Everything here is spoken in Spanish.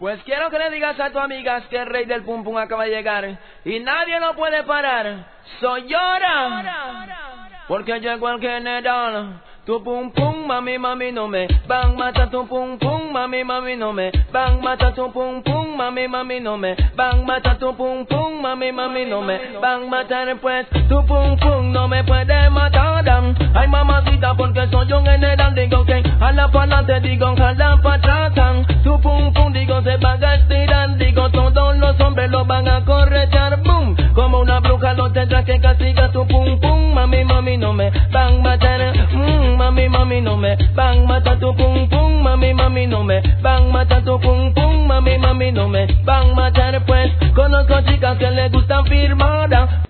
Pues quiero que le digas a tu amigas que el rey del pum pum acaba de llegar y nadie lo puede parar. Soy Llora, porque llegó el general. Tu pum pum, mami, mami, no me van mata tu pum pum, mami, mami, no me van mata tu pum pum, mami, mami, no me van mata tu pum pum, mami, mami, no me van matar, pues tu pum pum no me puede matar. Ay, mamacita, porque soy un general, digo que a la pa'lante, digo jala pa' atrás. Tu pum pum, digo se van a estirar, digo todos los hombres lo van a corretear, boom, como una bruja lo tendrá que castigar. Tu pum pum, mami, mami, no me van matar, mami, mami, no me van matar tu pum pum, mami, mami, no me van matar tu pum pum, mami, mami, no me van matar, pues conozco chicas que les gustan firmar